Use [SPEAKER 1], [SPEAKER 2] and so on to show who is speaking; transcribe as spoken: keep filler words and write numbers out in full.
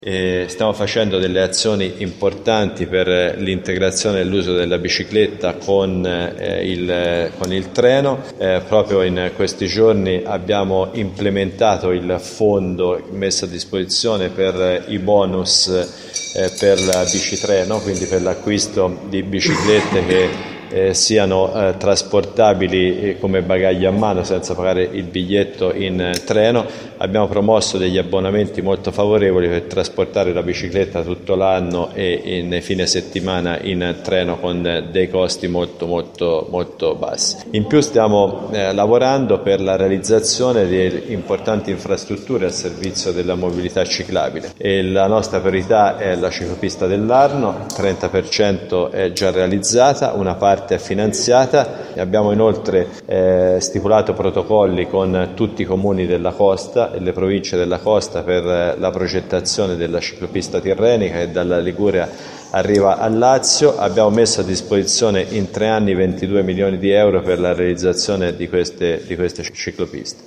[SPEAKER 1] E stiamo facendo delle azioni importanti per l'integrazione dell'uso della bicicletta con, eh, il, con il treno. Eh, proprio in questi giorni abbiamo implementato il fondo messo a disposizione per i bonus eh, per la bicitreno, quindi per l'acquisto di biciclette che Eh, siano eh, trasportabili eh, come bagagli a mano senza pagare il biglietto in eh, treno. Abbiamo promosso degli abbonamenti molto favorevoli per trasportare la bicicletta tutto l'anno e in fine settimana in treno con eh, dei costi molto molto molto bassi. In più stiamo eh, lavorando per la realizzazione di importanti infrastrutture al servizio della mobilità ciclabile e la nostra priorità è la ciclopista dell'Arno, il trenta per cento è già realizzata, una parte è finanziata. Abbiamo inoltre eh, stipulato protocolli con tutti i comuni della costa e le province della costa per eh, la progettazione della ciclopista tirrenica che dalla Liguria arriva al Lazio. Abbiamo messo a disposizione in tre anni ventidue milioni di euro per la realizzazione di queste, di queste ciclopiste.